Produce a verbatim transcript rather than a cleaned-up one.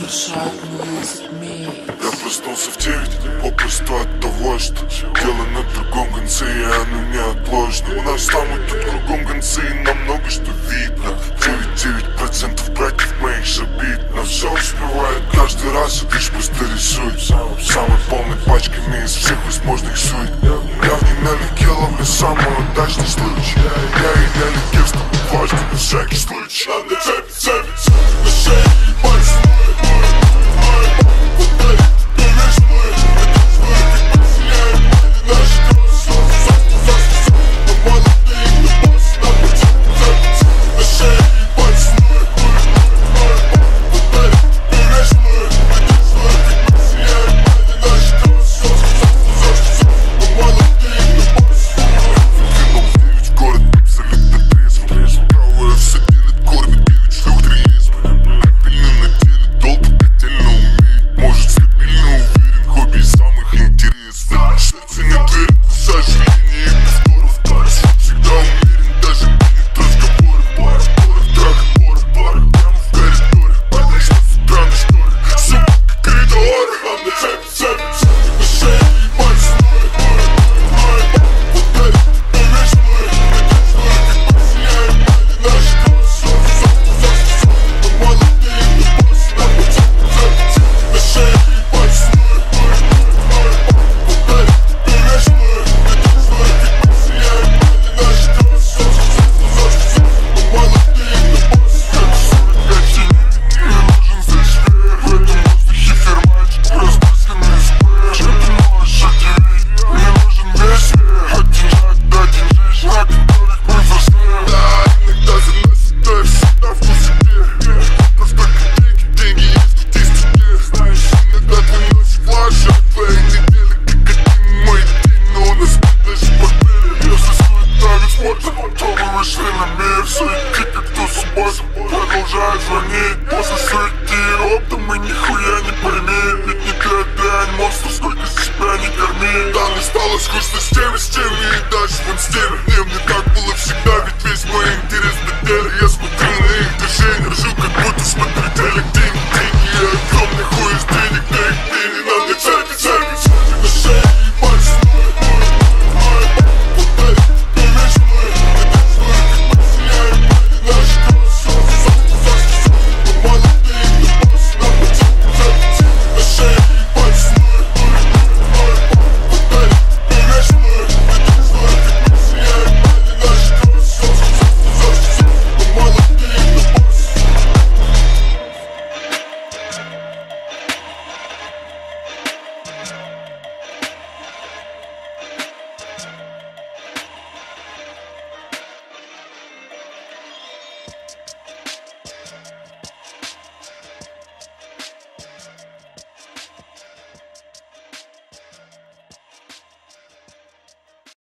совершают двадцать миль. Я проснулся в девять, попросту от того, что дело на другом конце, и оно неотложно. У нас там и тут кругом концы, и нам много что видно. девяносто девять процентов братьев моих шабит, но все успевает каждый раз, и лишь просто рисует самой полной пачками из всех возможных сует. Я в ней налегке ловлю самый удачный случай. Я и я легке, что важно на всякий случай. Надо цепить, цепить, на шее и пальцы. Продолжает звонить после суеты, оптом и нихуя не поймет. Ведь не для дрянь, монстр, сколько себя не корми. Да, не стало скучно.